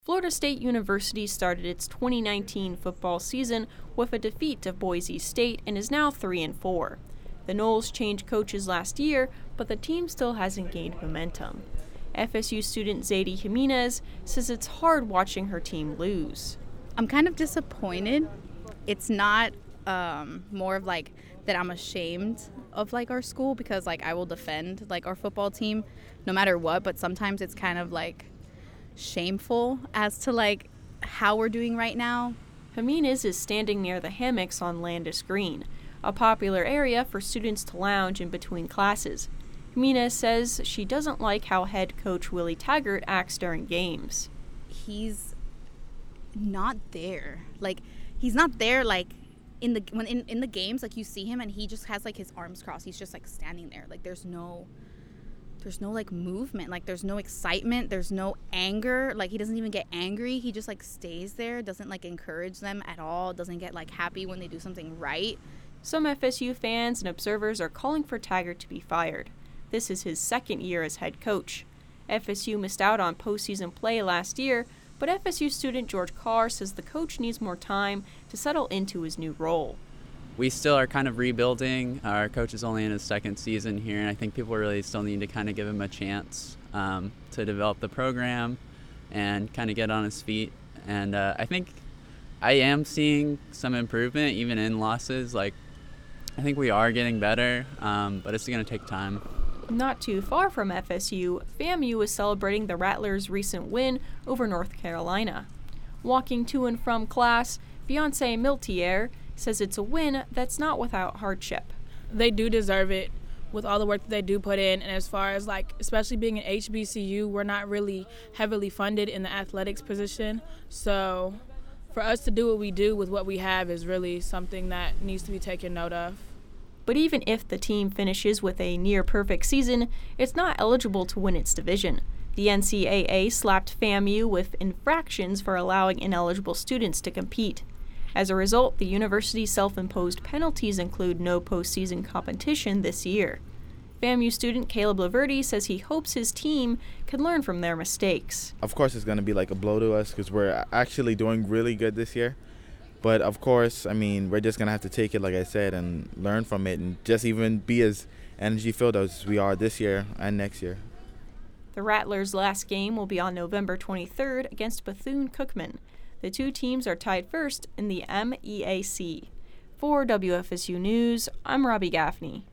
Florida State University started its 2019 football season with a defeat to Boise State and is now 3-4. The Noles changed coaches last year, but the team still hasn't gained momentum. FSU student Zadie Jimenez says it's hard watching her team lose. I'm kind of disappointed. It's not more of like that I'm ashamed of like our school, because like I will defend like our football team no matter what, but sometimes it's kind of like shameful as to like how we're doing right now. Jimenez is standing near the hammocks on Landis Green, a popular area for students to lounge in between classes. Jimenez says she doesn't like how head coach Willie Taggart acts during games. He's not there. Like he's not there like in the games, like you see him and he just has like his arms crossed. He's just like standing there. Like there's no like movement, like there's no excitement, there's no anger. Like he doesn't even get angry. He just like stays there, doesn't like encourage them at all, doesn't get like happy when they do something right. Some FSU fans and observers are calling for Taggart to be fired. This is his second year as head coach. FSU missed out on postseason play last year, but FSU student George Carr says the coach needs more time to settle into his new role. We still are kind of rebuilding. Our coach is only in his second season here, and I think people really still need to kind of give him a chance to develop the program and kind of get on his feet. And I think I am seeing some improvement even in losses. Like I think we are getting better, but it's going to take time. Not too far from FSU, FAMU is celebrating the Rattlers' recent win over North Carolina. Walking to and from class, Fiancé Miltier says it's a win that's not without hardship. They do deserve it with all the work that they do put in, and as far as like especially being an HBCU, we're not really heavily funded in the athletics position, so for us to do what we do with what we have is really something that needs to be taken note of. But even if the team finishes with a near-perfect season, it's not eligible to win its division. The NCAA slapped FAMU with infractions for allowing ineligible students to compete. As a result, the university's self-imposed penalties include no postseason competition this year. FAMU student Caleb Laverty says he hopes his team can learn from their mistakes. Of course, it's going to be like a blow to us because we're actually doing really good this year. But of course, I mean, we're just going to have to take it, like I said, and learn from it and just even be as energy-filled as we are this year and next year. The Rattlers' last game will be on November 23rd against Bethune-Cookman. The two teams are tied first in the MEAC. For WFSU News, I'm Robbie Gaffney.